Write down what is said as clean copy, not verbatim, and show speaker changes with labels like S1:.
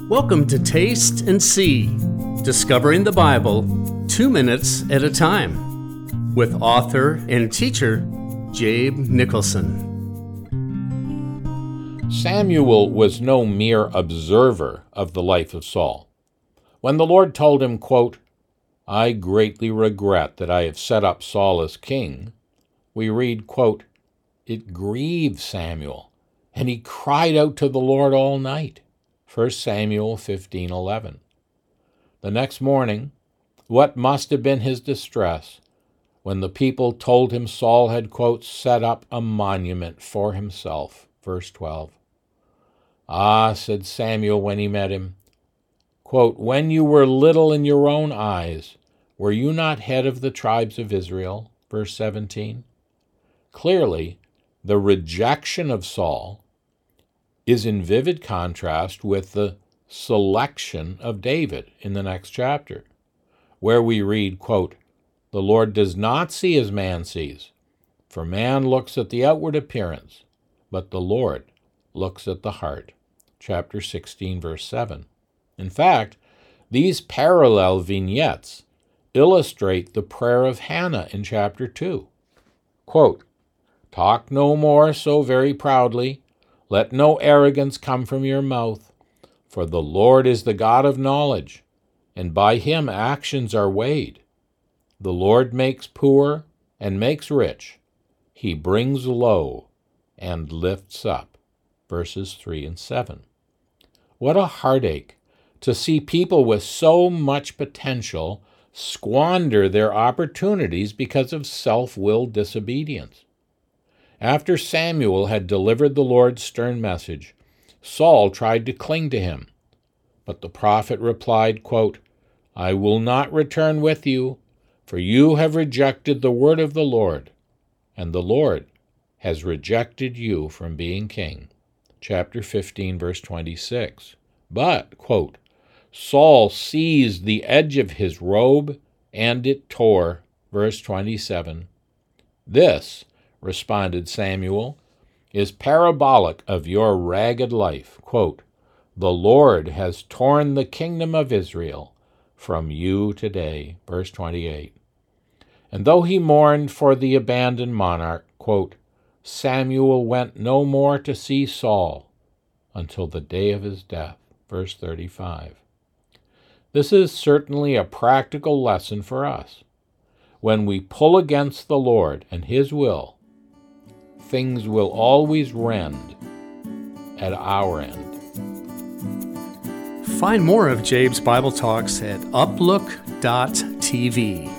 S1: Welcome to Taste and See, discovering the Bible 2 minutes at a time, with author and teacher Jabe Nicholson.
S2: Samuel was no mere observer of the life of Saul. When the Lord told him, quote, "I greatly regret that I have set up Saul as king," we read, quote, "It grieved Samuel, and he cried out to the Lord all night." 1 Samuel 15:11. The next morning, what must have been his distress when the people told him Saul had, quote, "set up a monument for himself." Verse 12. "Ah," said Samuel when he met him, quote, "when you were little in your own eyes, were you not head of the tribes of Israel?" Verse 17. Clearly, the rejection of Saul is in vivid contrast with the selection of David in the next chapter, where we read, quote, "The Lord does not see as man sees, for man looks at the outward appearance, but the Lord looks at the heart." Chapter 16, verse 7. In fact, these parallel vignettes illustrate the prayer of Hannah in chapter 2. Quote, "Talk no more so very proudly. Let no arrogance come from your mouth. For the Lord is the God of knowledge, and by him actions are weighed. The Lord makes poor and makes rich. He brings low and lifts up." Verses 3 and 7. What a heartache to see people with so much potential squander their opportunities because of self-willed disobedience. After Samuel had delivered the Lord's stern message, Saul tried to cling to him. But the prophet replied, quote, "I will not return with you, for you have rejected the word of the Lord, and the Lord has rejected you from being king." Chapter 15, verse 26. But, quote, "Saul seized the edge of his robe, and it tore." Verse 27. "This," responded Samuel, "is parabolic of your ragged life." Quote, "The Lord has torn the kingdom of Israel from you today." Verse 28. And though he mourned for the abandoned monarch, quote, "Samuel went no more to see Saul until the day of his death." Verse 35. This is certainly a practical lesson for us. When we pull against the Lord and his will, things will always rend at our end.
S1: Find more of Jabe's Bible Talks at uplook.tv.